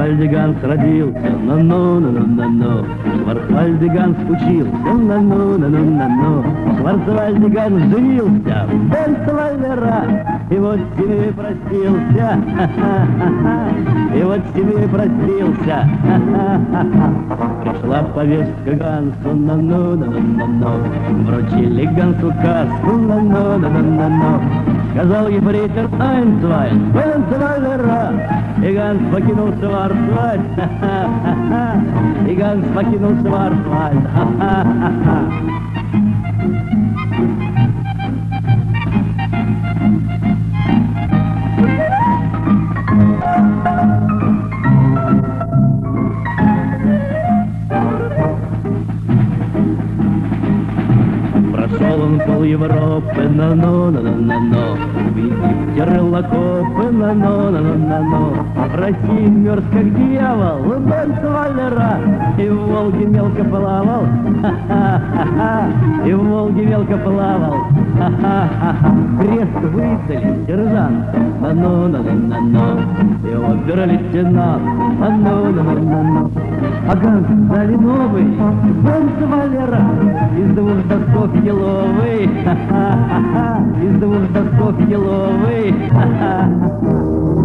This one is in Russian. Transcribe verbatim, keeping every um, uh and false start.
Шварцвальде Ганс родился, ну-ну-ну-ну-ну. Шварцвальде Ганс учился, ну-ну-ну-ну-ну. Шварцвальде Ганс женился, Бенцвальдера. И вот с ними простился, и вот с ними простился. Пришла повестка Гансу, ну-ну-ну-ну-ну. Вручили Гансу каску, ну-ну-ну-ну-ну. Сказал ефрейтор Айнцвайн, Бенцвальдера. И Ганс покинул Шварцвальд, и Ганс покинул Шварцвальд. Прошел он пол Европы, ну-ну-ну-ну-ну. В Терлакопы, ну-ну-ну-ну-ну. В России мерз как дьявол, Бенцвальдера. И в Волге мелко плавал, ха-ха-ха-ха. И в Волге мелко плавал, ха-ха-ха-ха. Крест выдали сержанту, ну-ну-ну-ну-ну. И обер-лейтенант, ну-ну-ну-ну-ну. А Ганс дали новый, Бенцвальдера. Из двух досков еловый, ха-ха-ха-ха. Из двух досков еловый, ха-ха-ха.